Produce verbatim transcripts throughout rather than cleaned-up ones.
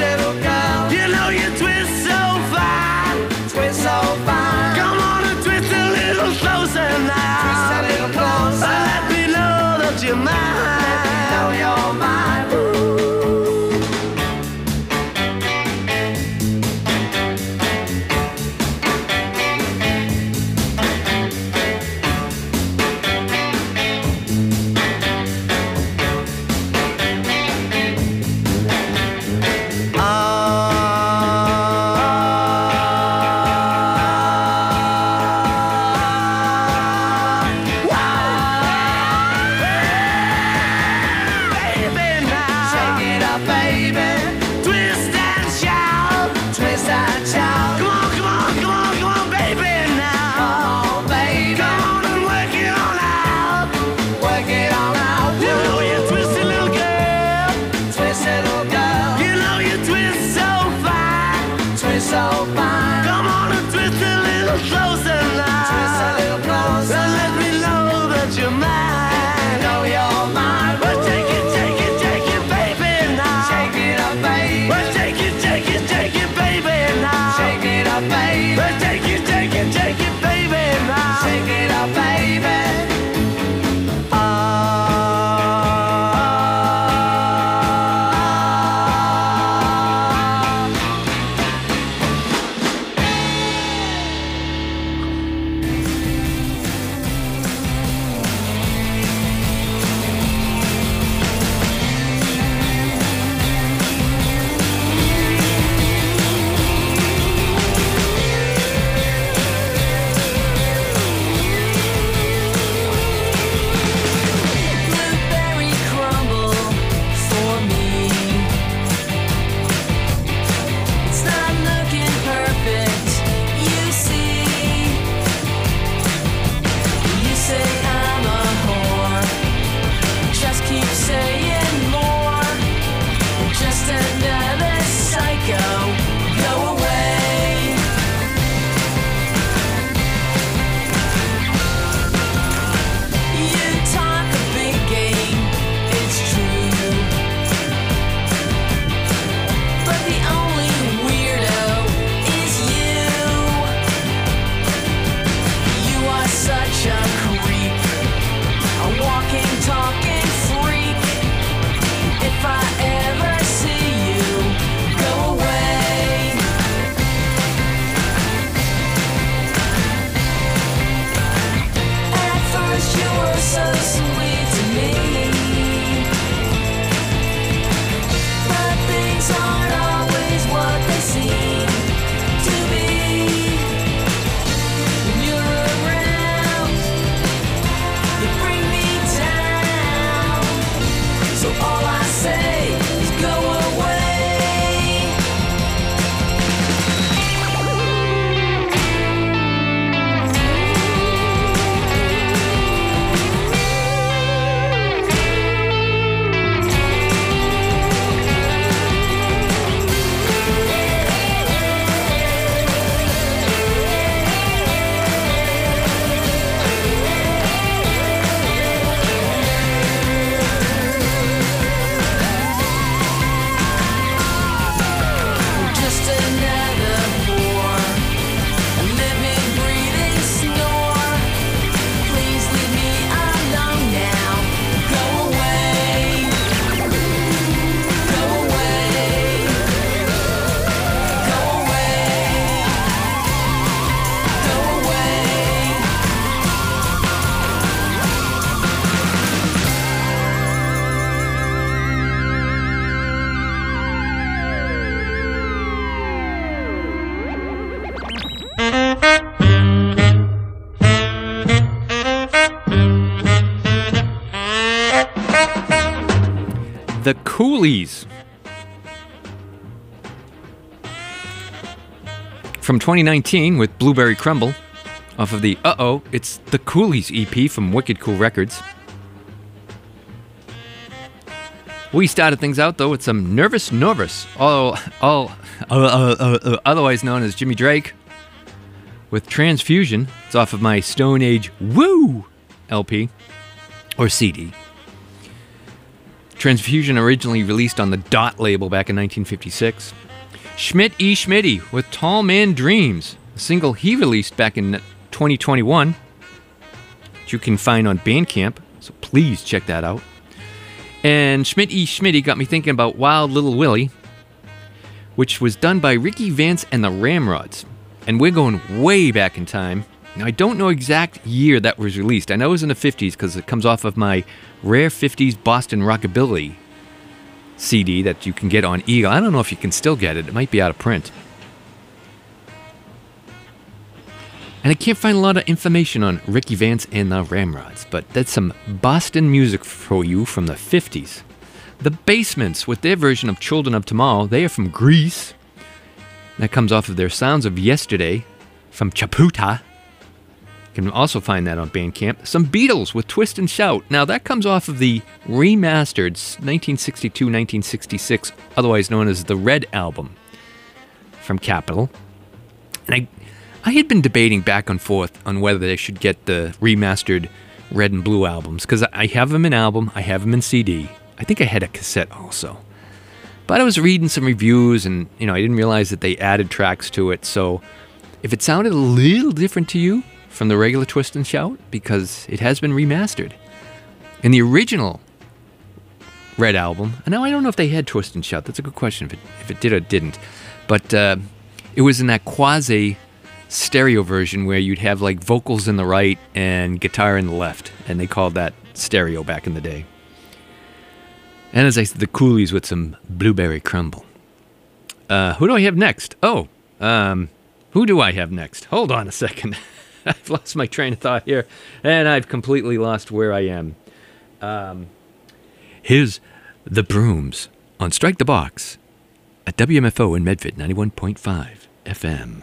little girl. You know you twist so fine, twist so fine. Come on and twist a little closer now. Twist a little closer. Let me know that you're mine. Let me know you're mine. Ooh. The Coolies. From twenty nineteen with Blueberry Crumble, off of the Uh-Oh, It's the Coolies E P from Wicked Cool Records. We started things out, though, with some Nervous Norvus, all, all, uh, uh, uh, uh, otherwise known as Jimmy Drake, with Transfusion. It's off of my Stone Age Woo L P, or C D. Transfusion originally released on the Dot label back in nineteen fifty-six. Schmidt E. Schmitty with Tall Man Dreams, a single he released back in twenty twenty-one, which you can find on Bandcamp, so please check that out. And Schmidt E. Schmitty got me thinking about Wild Little Willie, which was done by Ricky Vance and the Ramrods. And we're going way back in time. Now, I don't know exact year that was released. I know it was in the fifties because it comes off of my Rare fifties Boston Rockabilly C D that you can get on Eagle. I don't know if you can still get it. It might be out of print. And I can't find a lot of information on Ricky Vance and the Ramrods, but that's some Boston music for you from the fifties. The Basements, with their version of Children of Tomorrow, they are from Greece. That comes off of their Sounds of Yesterday from Chaputa. You can also find that on Bandcamp. Some Beatles with Twist and Shout. Now, that comes off of the remastered nineteen sixty-two nineteen sixty-six, otherwise known as the Red Album from Capitol. And I... I had been debating back and forth on whether they should get the remastered Red and Blue albums, because I have them in album, I have them in C D. I think I had a cassette also. But I was reading some reviews, and you know, I didn't realize that they added tracks to it, so if it sounded a little different to you from the regular Twist and Shout, because it has been remastered. In the original Red album, and now I don't know if they had Twist and Shout, that's a good question, if it, if it did or didn't, but uh, it was in that quasi stereo version where you'd have like vocals in the right and guitar in the left, and they called that stereo back in the day. And as I said, the Coolies with some Blueberry Crumble. Uh, who do I have next? Oh, um, who do I have next? Hold on a second. I've lost my train of thought here, and I've completely lost where I am. Um, here's The Brooms on Strike the Box at W M F O in Medford, ninety-one point five F M.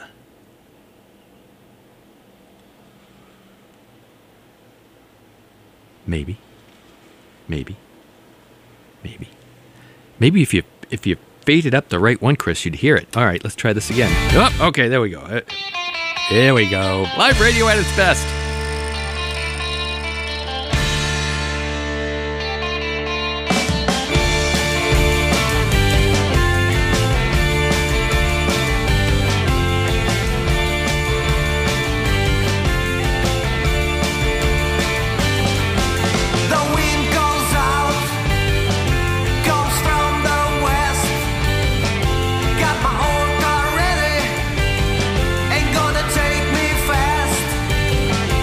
Maybe, maybe, maybe, maybe if you if you faded up the right one, Chris, you'd hear it. All right, let's try this again. Oh, okay, there we go. Uh, there we go. Live radio at its best. Take me fast.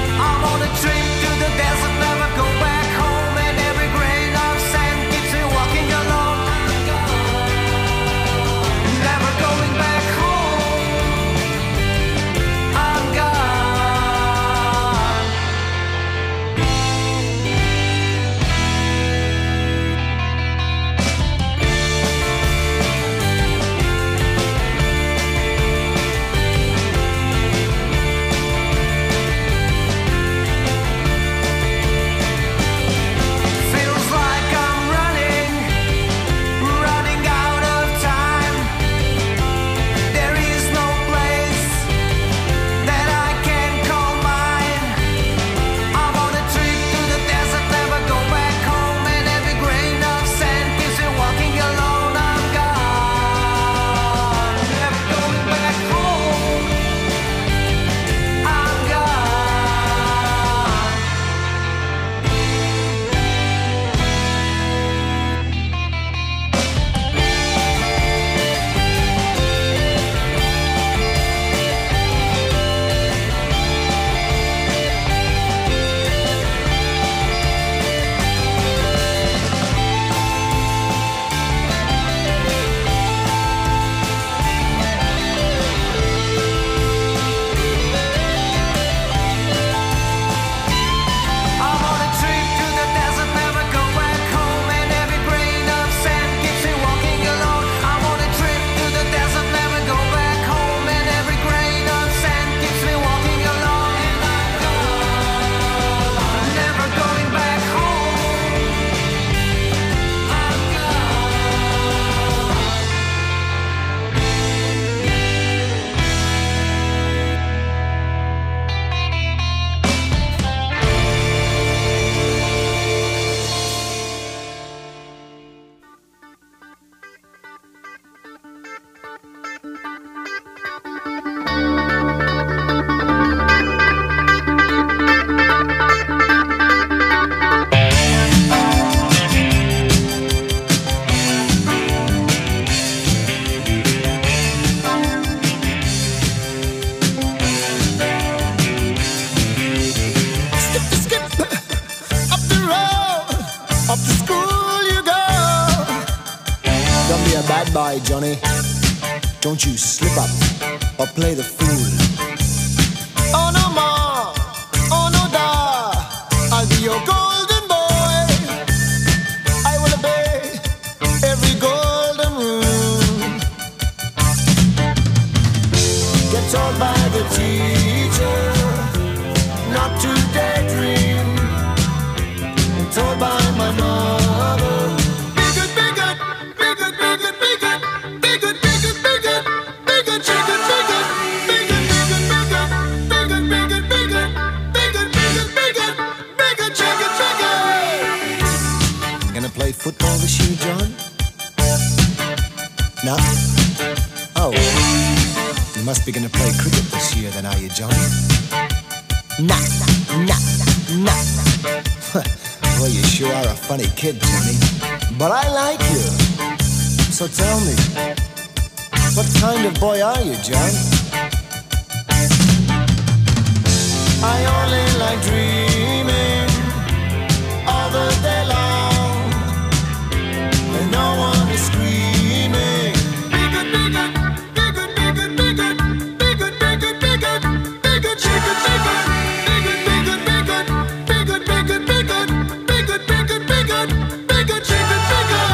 Johnny. Don't you slip up or play the fool. Oh no ma, oh no da, I'll be your golden boy. I will obey every golden rule. Get told by the teacher not to daydream. Told by my mother, be good, be good, be good, be good, be good, be good, be good, be good, be good, chicken, be good, be good, be good, be good, be good, be good, be good, be good, be good, be good, be good, chicken, chicken. Gonna play football this year, John? No? Oh, you must be gonna play cricket this year then, are you, Johnny? Nah, nah, nah, nah. Well, you sure are a funny kid, Johnny. But I like you. So tell me, what kind of boy are you, John? I only like dreaming all the day long, and no one is screaming. Be good, be good, be good, be good, be good, be good, be good, be good, be good, chicken, be good, be good, be good, be good, be good, be good, be good. Bigger, bigger, bigger, bigger, chicken, bigger.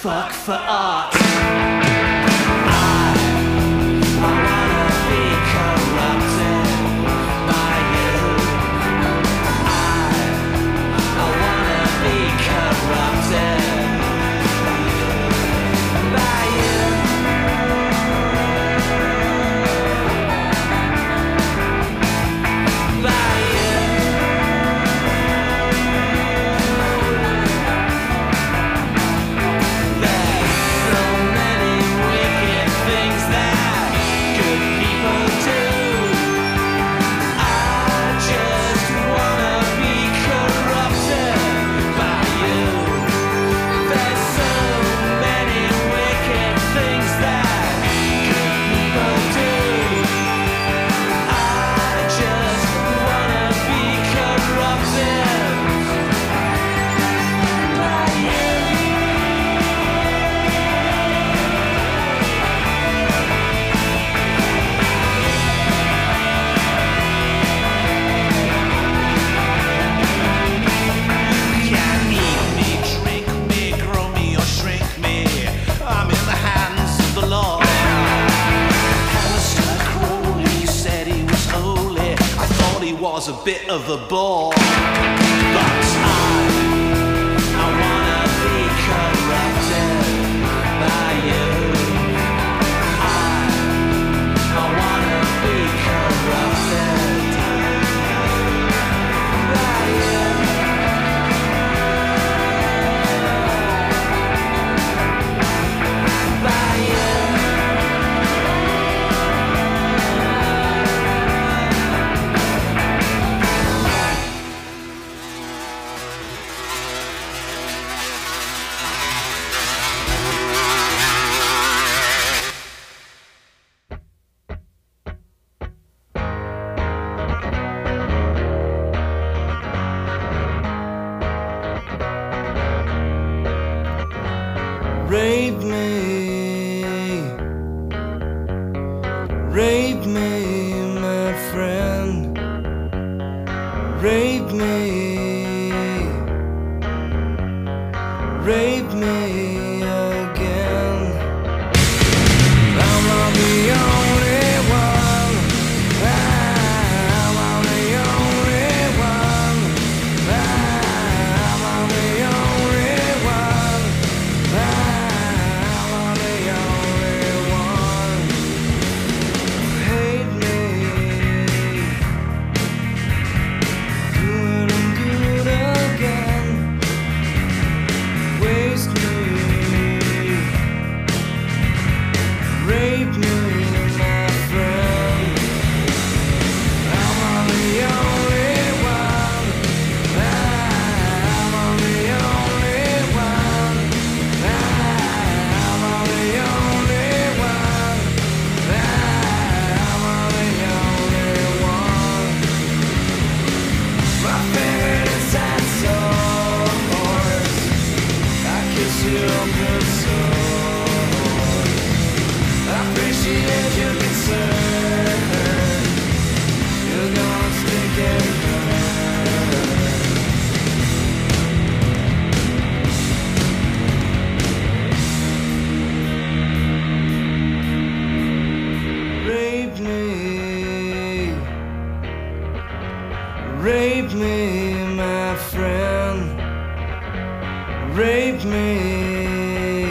fuck for art. I, I wanna be corrupted by you. I, I wanna be corrupted by you. By you. There's so many wicked things that good people do. I just wanna be corrupted by you. There's so many wicked things that good people do. I just wanna be corrupted by you. Can eat me, drink me, grow me or shrink me. I'm in the hands of the Lord. Alistair Crowley said he was holy. I thought he was a bit of a bore. But I, I wanna be corrupted by you. I, I wanna be corrupted by you. By you. Rape me, rape me, my friend. Rape me, rape me again. I'm not the only one. I'm not the only one. I'm not the only one. I'm the only one. Hate me, do it and do it again. Waste me, rape me, my friend. I'm the only one. I'm the only one. I'm the only one. I'm the only one. My favorite inside source. I kiss your good soul. I appreciate your concern. You're gonna stick and burn. Rape me, rape me, my friend. Rape me,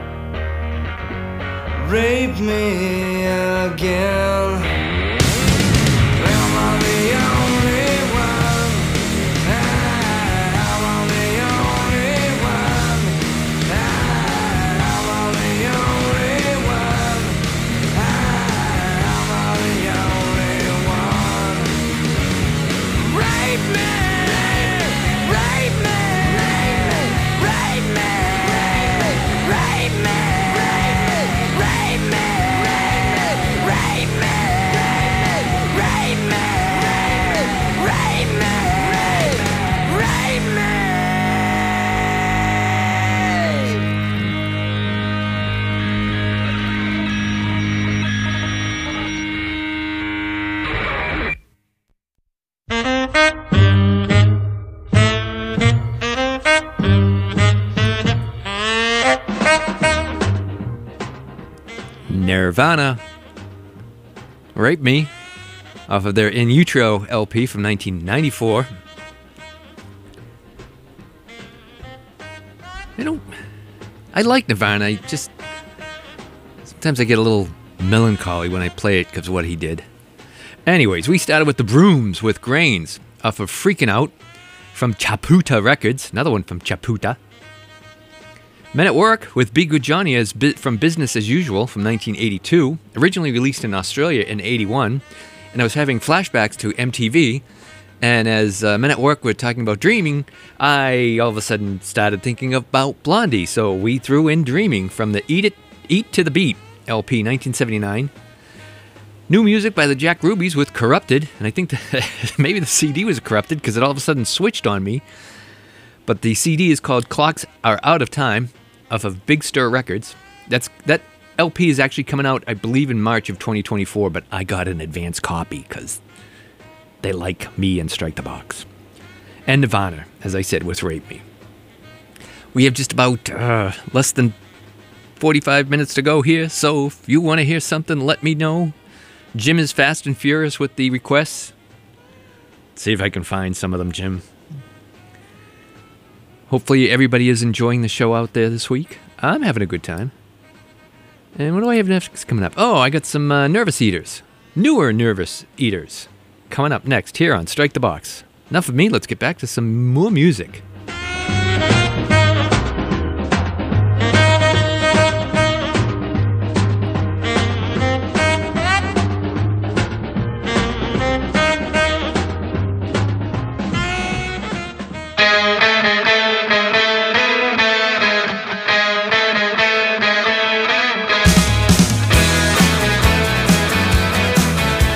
rape me again. I'm the only one. I'm the only one. I'm the only one. I'm the only one. Rape me, rape me, rape me, rape me, rape me, rape me, rape me. Nirvana, Rape Me, off of their In Utero L P from nineteen ninety-four. I don't... I like Nirvana, I just... Sometimes I get a little melancholy when I play it because of what he did. Anyways, we started with the Brooms with Grains, off of Freaking Out, from Chaputa Records, another one from Chaputa. Men at Work with Be Good Johnny as bi- from Business as Usual from nineteen eighty-two, originally released in Australia in eighty-one, and I was having flashbacks to M T V, and as uh, Men at Work were talking about dreaming, I all of a sudden started thinking about Blondie, so we threw in Dreaming from the Eat It, Eat to the Beat L P nineteen seventy-nine. New music by the Jack Rubies with Corrupted, and I think that maybe the C D was corrupted because it all of a sudden switched on me. But the C D is called Clocks Are Out of Time, off of Big Stir Records. That's that L P is actually coming out, I believe, in March of twenty twenty-four, but I got an advance copy because they like me and Strike the Box. And Nirvana, as I said, with Rape Me. We have just about uh, less than forty-five minutes to go here, so if you want to hear something, let me know. Jim is fast and furious with the requests. Let's see if I can find some of them, Jim. Hopefully everybody is enjoying the show out there this week. I'm having a good time. And what do I have next coming up? Oh, I got some uh, Nervous Eaters. Newer Nervous Eaters. Coming up next here on Strike the Box. Enough of me, let's get back to some more music.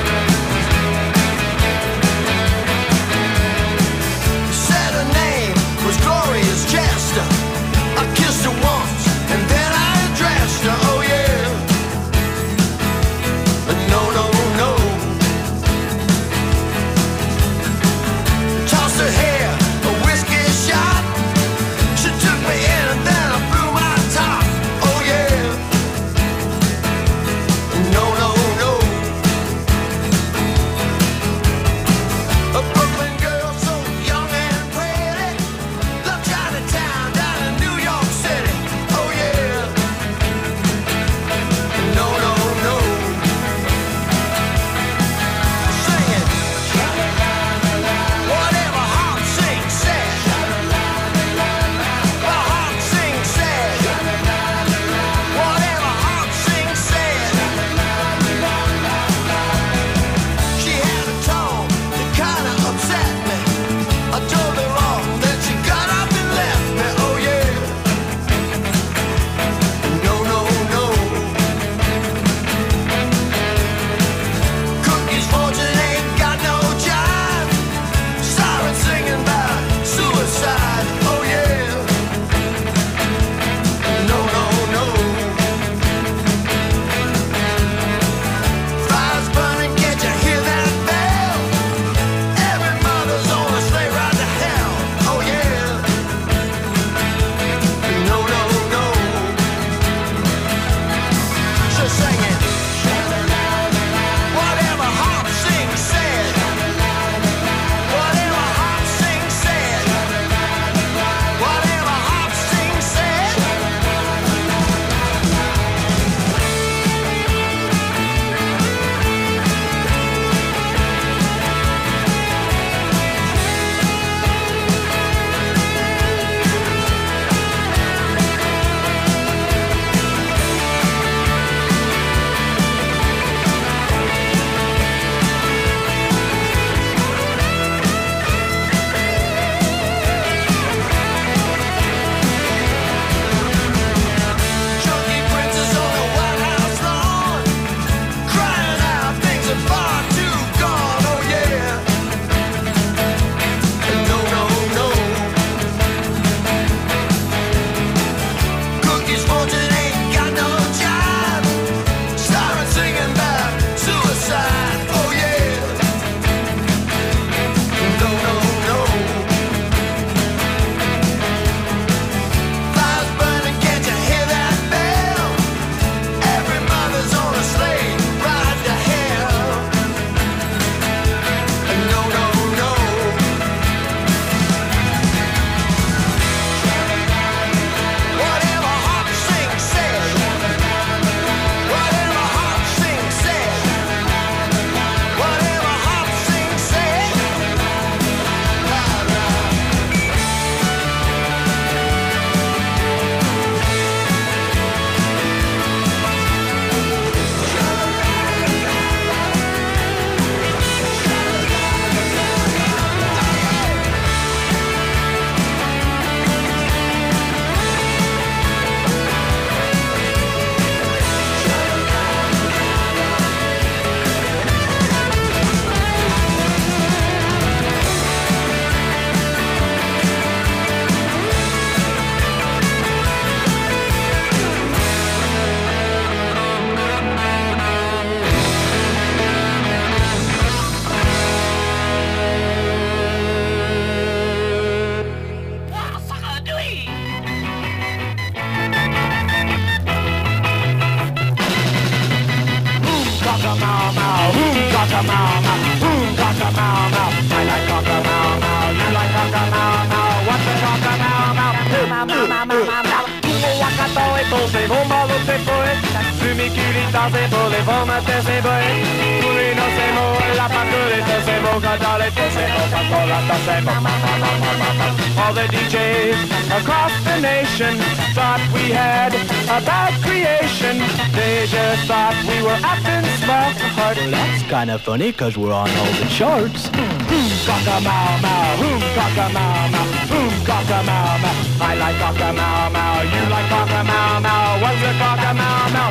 Said her name All the D Js across the nation thought we had a bad creation. They just thought we were acting smart. Well, that's kind of funny because we're on all the charts. Boom, cock-a-mow-mow, boom, cock-a-mow-mow, boom, cock-a-mow-mow. I like cock-a-mow-mow, you like cock-a-mow-mow. What's a cock-a-mow-mow?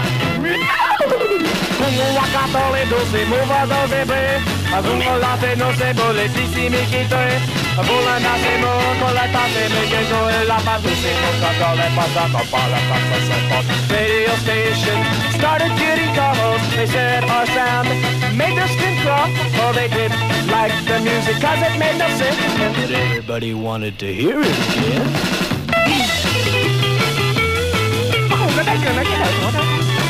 Como wakatole doce, mova doce bre. Azungo latte no se bole, tisi mi kitoe. Bula na se mo, kola ta se me ke go e la pa se mo ka kole pa sa ka pa la pa sa se pa. Radio station started getting calls. They said our sound made us control. Oh, they did like the music cause it made no sense. But everybody wanted to hear it again. Oh, cái đấy cái này cái này nó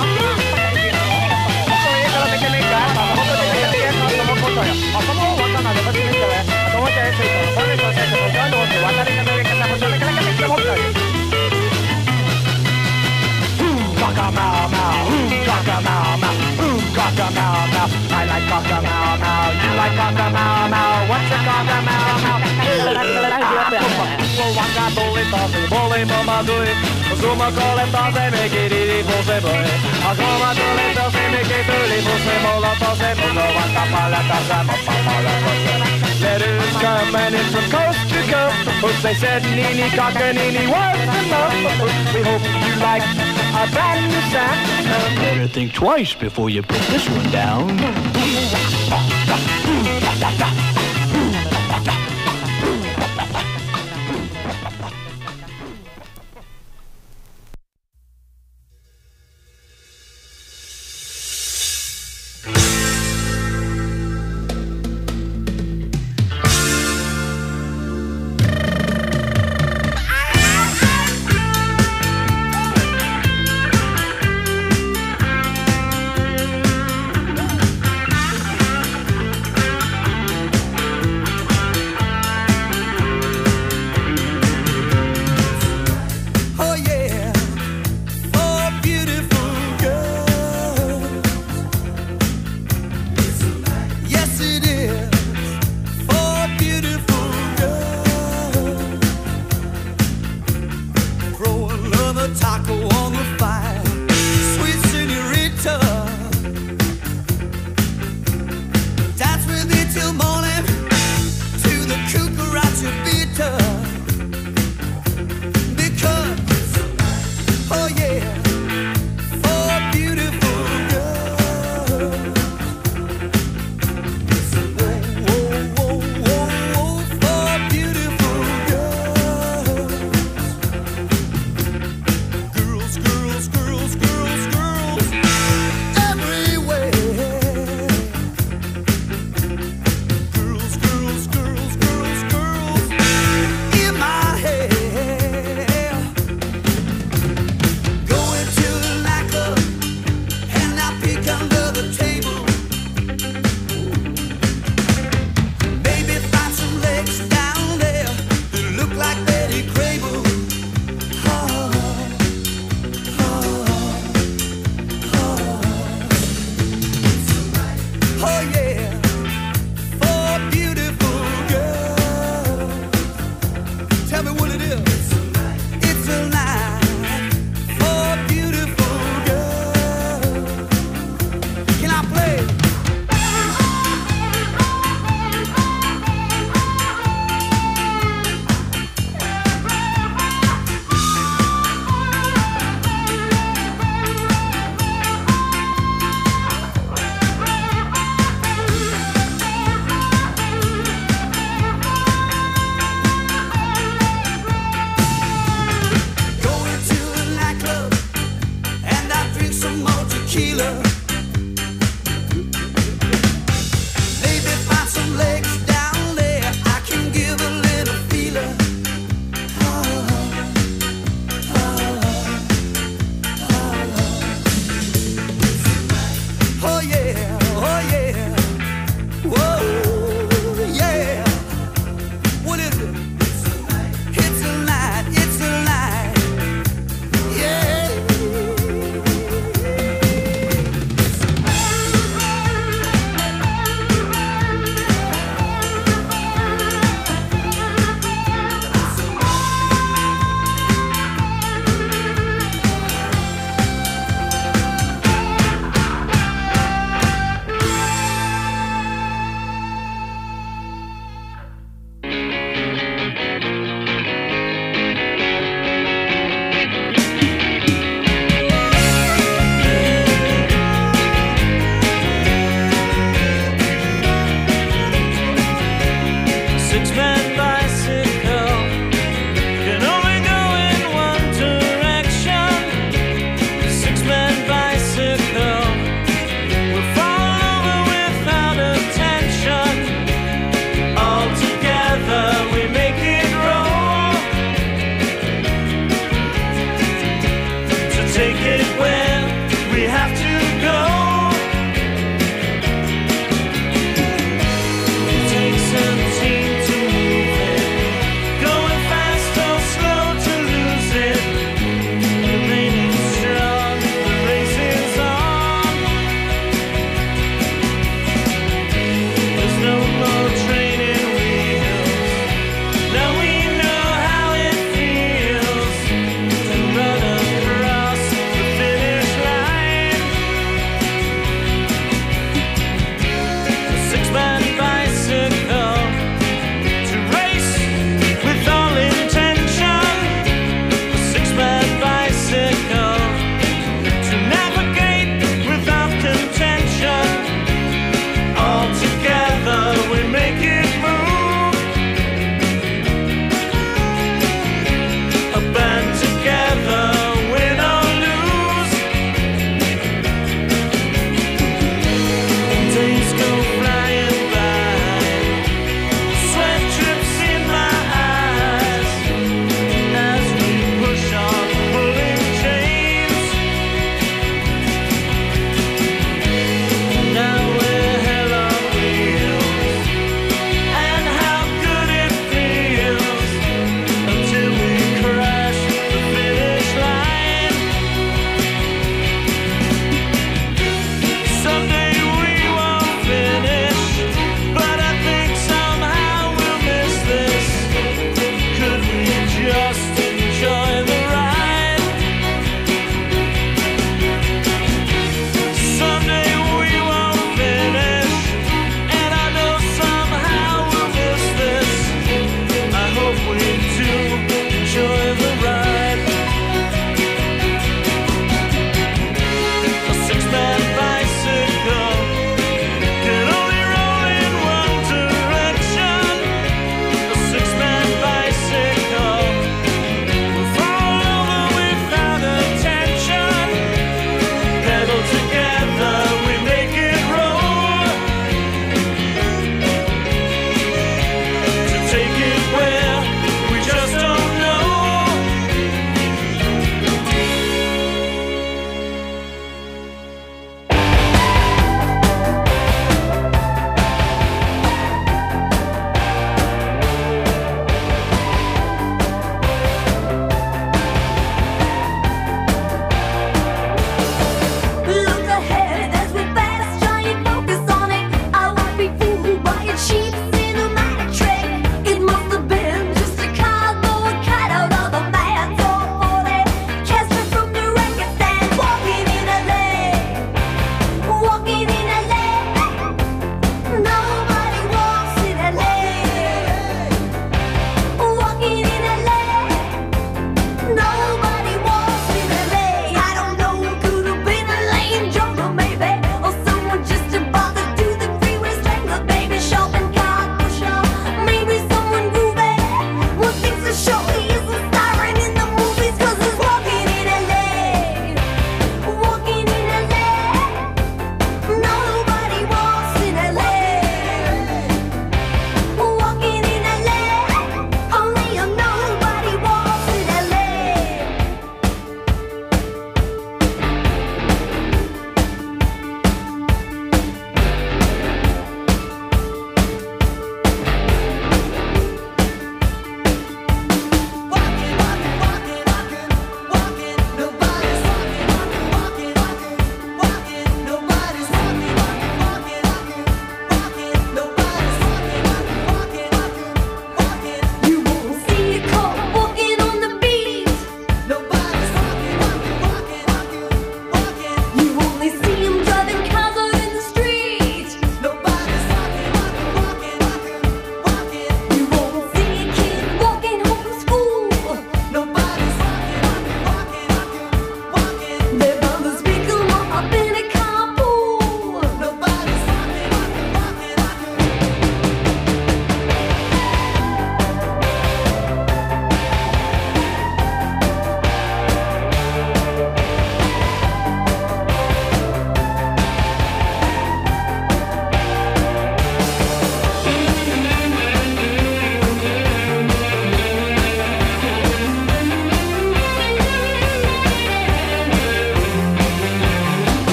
I like cock-a-mow-mow, you like cock-a-mow-mow. What's a cock-a-mow-mow? Waka bole tase, bole mama doi. Zuma kole tase, make it easy for se boy. Agoma dole tase, make it easy for se mola tase. Mola waka pala tase, mama pala tase. Letters come and it's from coast to coast. Oops, they said Nini Cock-a-Nini was enough. We hope you like a brand new sound. Better think twice before you put this one down. Girl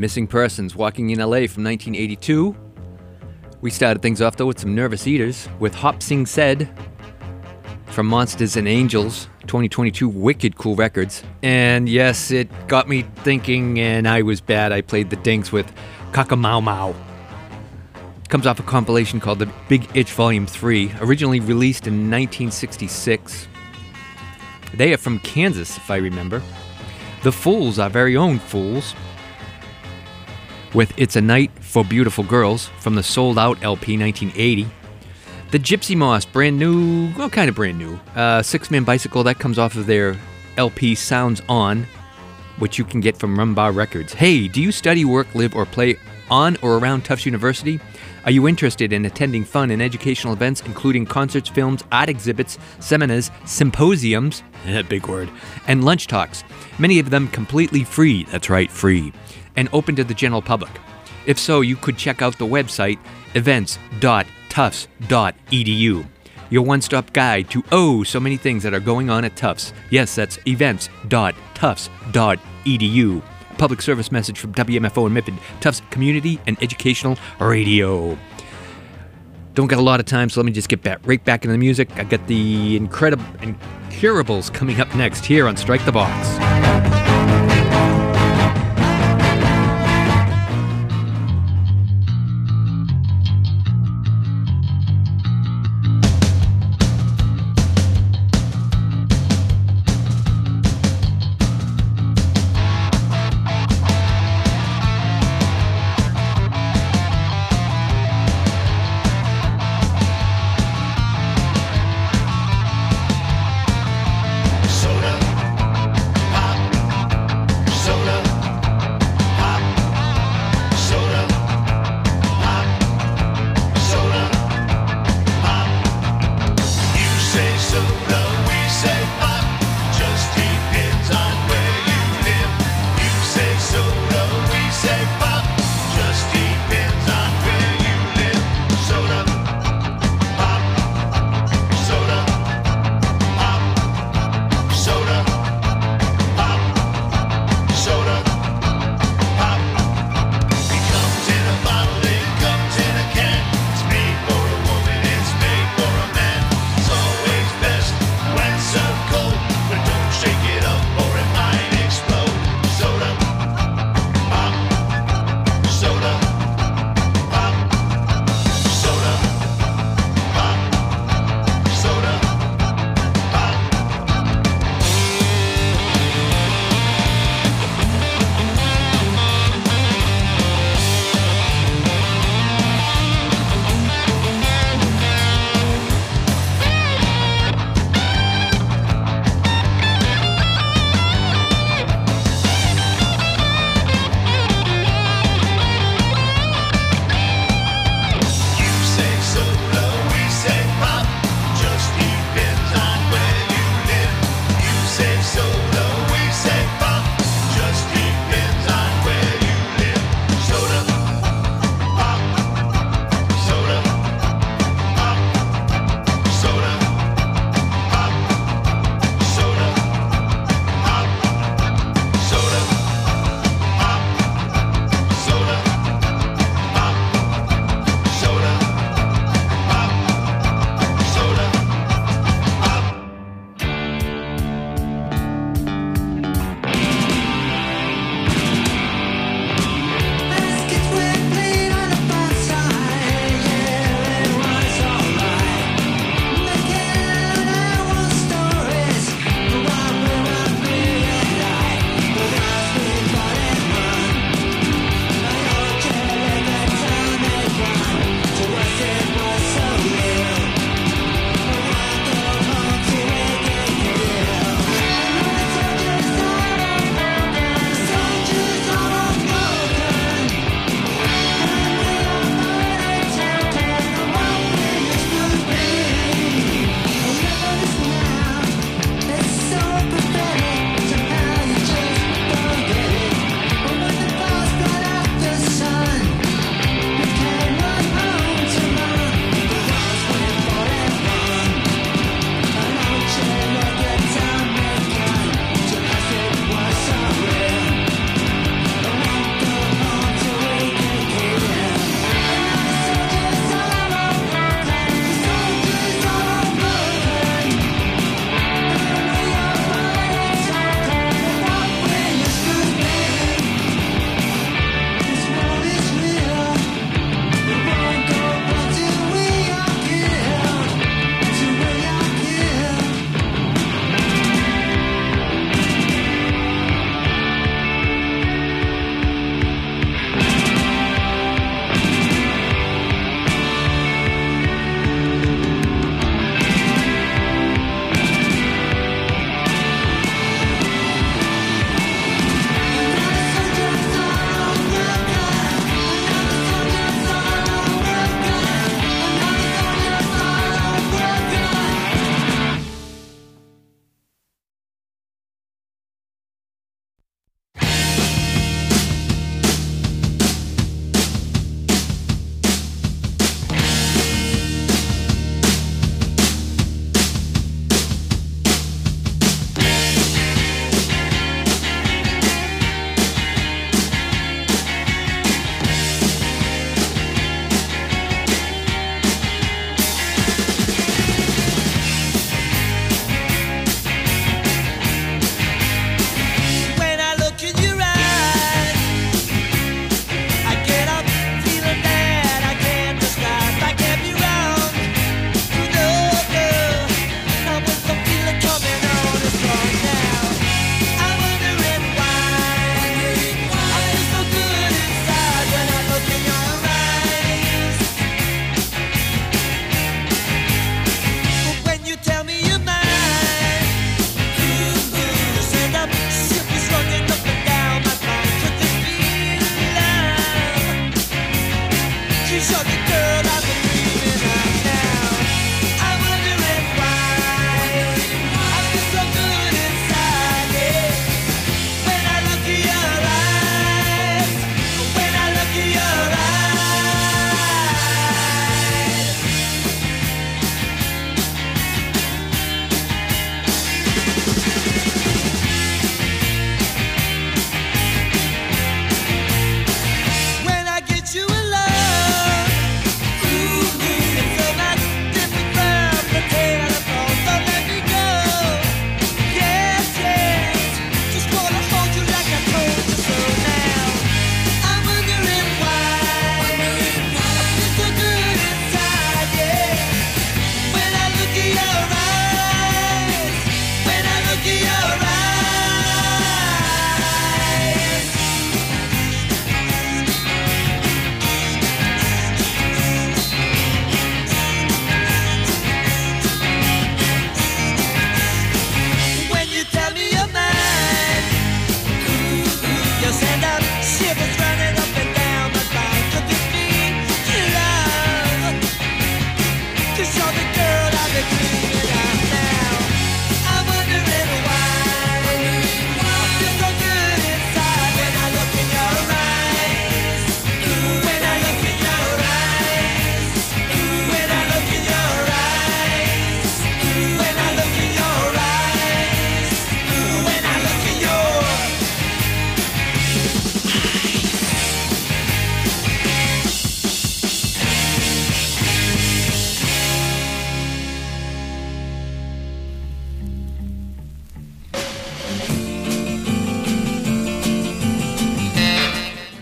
Missing Persons, Walking in L A from nineteen eighty-two. We started things off, though, with some Nervous Eaters with Hop Sing Said from Monsters and Angels, twenty twenty-two, wicked cool records. And yes, it got me thinking, and I was bad. I played the Dinks with Kakamau Mau. Comes off a compilation called The Big Itch Volume three, originally released in nineteen sixty-six. They are from Kansas, if I remember. The Fools, our very own Fools, with It's a Night for Beautiful Girls from the Sold Out L P nineteen eighty. The Gypsy Moss, brand new, well, kind of brand new. Uh, Six-Man Bicycle, that comes off of their L P Sounds On, which you can get from Rumbar Records. Hey, do you study, work, live, or play on or around Tufts University? Are you interested in attending fun and educational events, including concerts, films, art exhibits, seminars, symposiums, big word, and lunch talks? Many of them completely free, that's right, free, and open to the general public. If so, you could check out the website events dot tufts dot e d u, your one-stop guide to oh so many things that are going on at Tufts. Yes, that's events dot tufts dot e d u. A public service message from W M F O and M I P I D, Tufts Community and Educational Radio. Don't got a lot of time, so let me just get back right back into the music. I got the Incredible Incurables coming up next here on Strike the Box. Soda,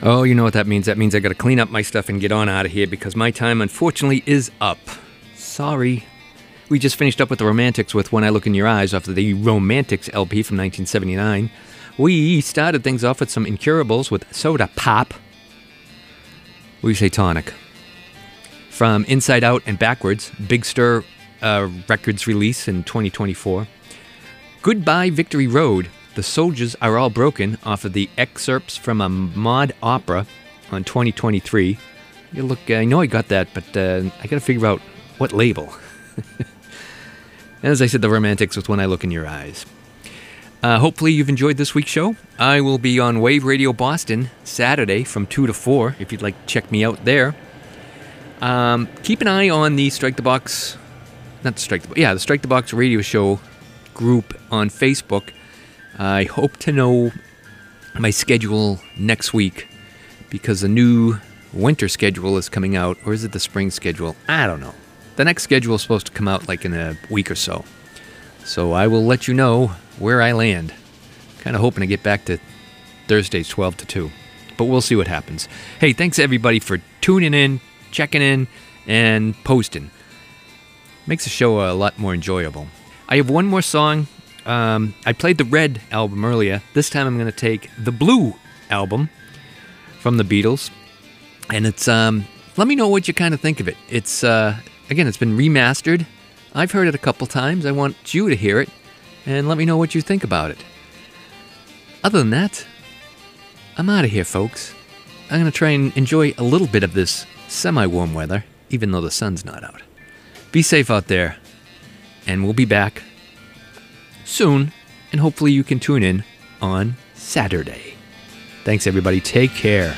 Oh, you know what that means. That means I got to clean up my stuff and get on out of here because my time, unfortunately, is up. Sorry. We just finished up with the Romantics with When I Look in Your Eyes off of the Romantics L P from nineteen seventy-nine. We started things off with some Incurables with Soda Pop. We say tonic. From Inside Out and Backwards, Big Stir uh, Records release in twenty twenty-four. Goodbye Victory Road, The Soldiers Are All Broken off of the excerpts from a mod opera on twenty twenty-three. You look, I know I got that, but uh, I got to figure out what label. And as I said, the Romantics with When I Look in Your Eyes. Uh, hopefully you've enjoyed this week's show. I will be on Wave Radio Boston Saturday from two to four, if you'd like to check me out there. Um, keep an eye on the Strike the Box, not the Strike the Box, yeah, the Strike the Box radio show group on Facebook. I hope to know my schedule next week because the new winter schedule is coming out, or is it the spring schedule? I don't know. The next schedule is supposed to come out like in a week or so. So I will let you know where I land. Kind of hoping to get back to Thursdays twelve to two. But we'll see what happens. Hey, thanks everybody for tuning in, checking in, and posting. Makes the show a lot more enjoyable. I have one more song. Um, I played the Red album earlier. This time I'm going to take the Blue album from the Beatles. And it's, um, let me know what you kind of think of it. It's, uh, again, it's been remastered. I've heard it a couple times. I want you to hear it. And let me know what you think about it. Other than that, I'm out of here, folks. I'm going to try and enjoy a little bit of this semi-warm weather, even though the sun's not out. Be safe out there. And we'll be back soon. And hopefully you can tune in on Saturday. Thanks, everybody. Take care.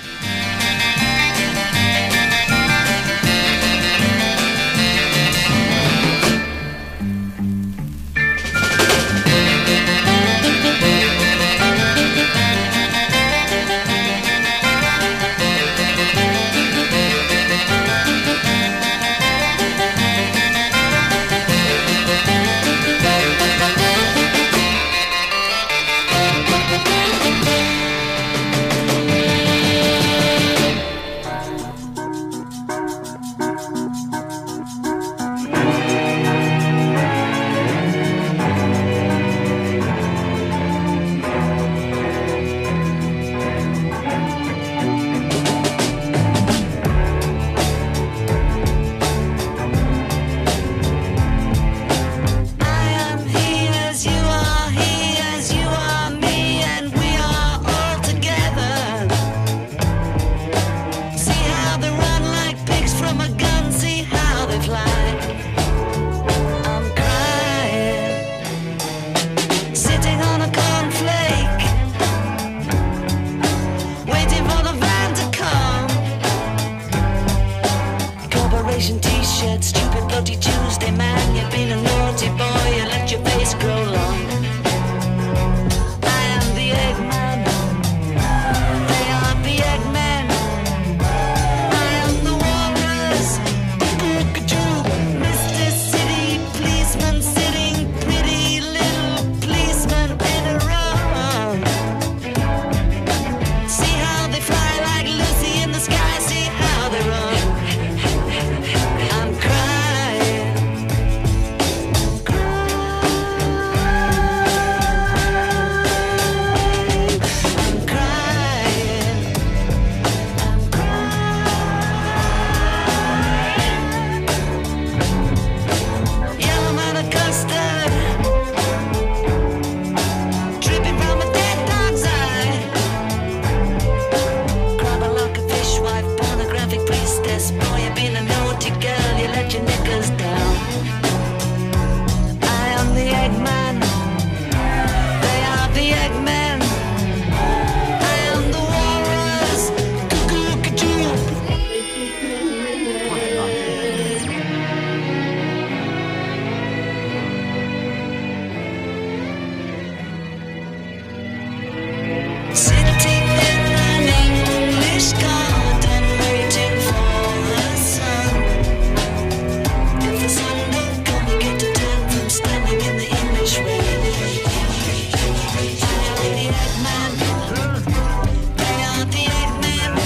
They are the Eggman.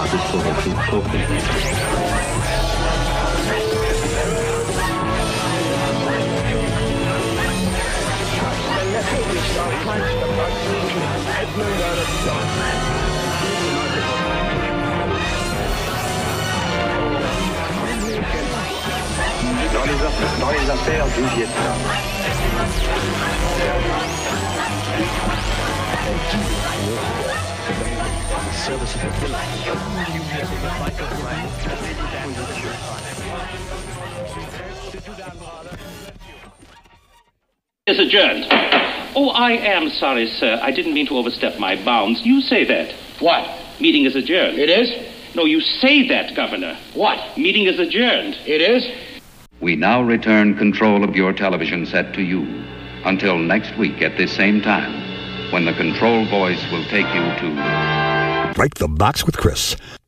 Dans les, affaires, dans les affaires du Vietnam. Is adjourned. Oh, I am sorry, sir. I didn't mean to overstep my bounds. You say that. What? Meeting is adjourned. It is? No, you say that, Governor. What? Meeting is adjourned. It is? We now return control of your television set to you. Until next week at this same time, when the control voice will take you to... Break the Box with Chris.